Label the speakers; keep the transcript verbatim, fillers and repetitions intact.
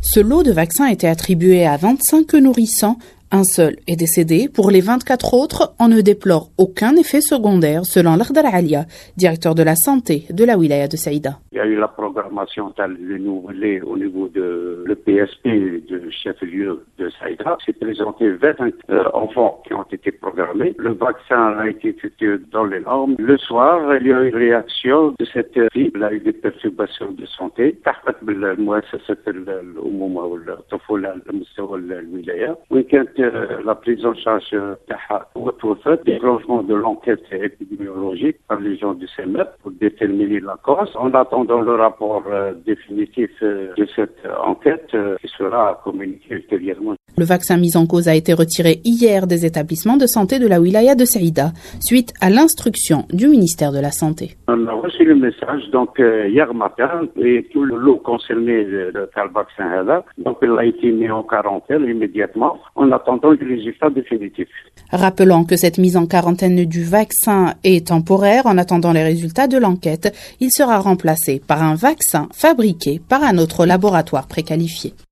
Speaker 1: Ce lot de vaccins a été attribué à vingt-cinq nourrissants. Un seul est décédé. Pour les vingt-quatre autres, on ne déplore aucun effet secondaire, selon l'Akhdar Alia, directeur de la santé de la wilaya de Saïda.
Speaker 2: Il y a eu la programmation renouvelée au niveau de le P S P de chef-lieu de Saïda. C'est présenté vingt euh, enfants qui ont été programmés. Le vaccin a été effectué dans les normes. Le soir, il y a eu une réaction de cette fille. Il a eu des perturbations de santé. تحت بالمؤسسة الأمومة والطفولة على مستوى الولاية. وكانت la prise en charge تاعها وتوفت. Déclenchement de l'enquête épidémiologique par les gens du C E M E P pour déterminer la cause. En attendant le rapport euh, définitif euh, de cette euh, enquête euh, qui sera communiqué ultérieurement.
Speaker 1: Le vaccin mis en cause a été retiré hier des établissements de santé de la wilaya de Saïda, suite à l'instruction du ministère de la Santé.
Speaker 2: On a reçu le message donc euh, hier matin et tout le lot concerné de, de tel vaccin là, donc il a été mis en quarantaine immédiatement en attendant le résultat définitif.
Speaker 1: Rappelant que cette mise en quarantaine du vaccin est temporaire en attendant les résultats de l'enquête, il sera remplacé par un vaccin fabriqué par un autre laboratoire préqualifié.